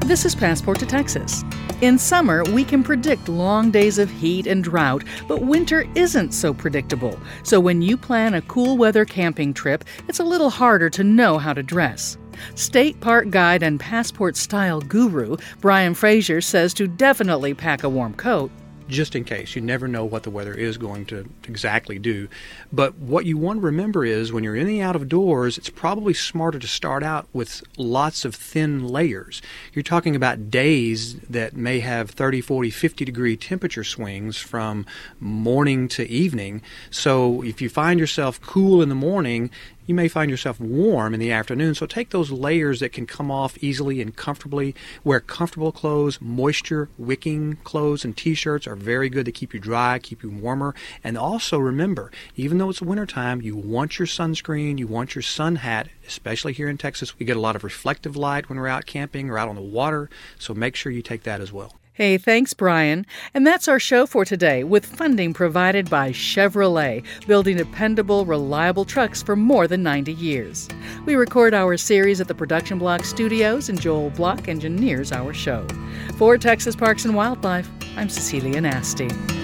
This is Passport to Texas. In summer, we can predict long days of heat and drought, but winter isn't so predictable. So when you plan a cool weather camping trip, it's a little harder to know how to dress. State park guide and passport style guru Brian Frazier says to definitely pack a warm coat. Just in case. You never know what the weather is going to exactly do. But what you want to remember is when you're in the out of doors, it's probably smarter to start out with lots of thin layers. You're talking about days that may have 30, 40, 50 degree temperature swings from morning to evening. So if you find yourself cool in the morning, you may find yourself warm in the afternoon, so take those layers that can come off easily and comfortably. Wear comfortable clothes. Moisture-wicking clothes and T-shirts are very good to keep you dry, keep you warmer. And also remember, even though it's wintertime, you want your sunscreen, you want your sun hat, especially here in Texas. We get a lot of reflective light when we're out camping or out on the water, so make sure you take that as well. Hey, thanks, Brian. And that's our show for today, with funding provided by Chevrolet, building dependable, reliable trucks for more than 90 years. We record our series at the Production Block Studios, and Joel Block engineers our show. For Texas Parks and Wildlife, I'm Cecilia Nasty.